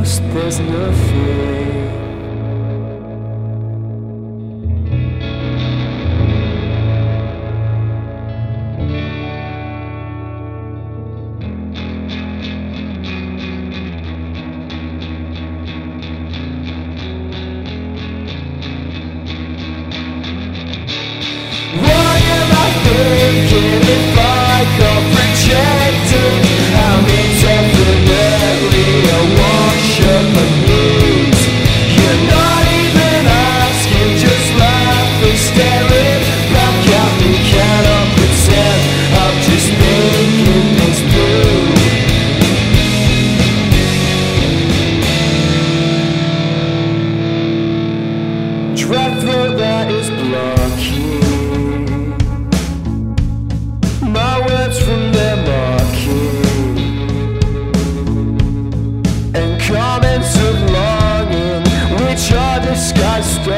ghost, there's no fear. What am I thinking if I got rejected? I'm indefinitely a wash-up of news. You're not even asking, just laughing, staring back at me. Cannot pretend I'm just thinking things through. Dry throat that is blocking my words from their marking, and comments of longing which are disguised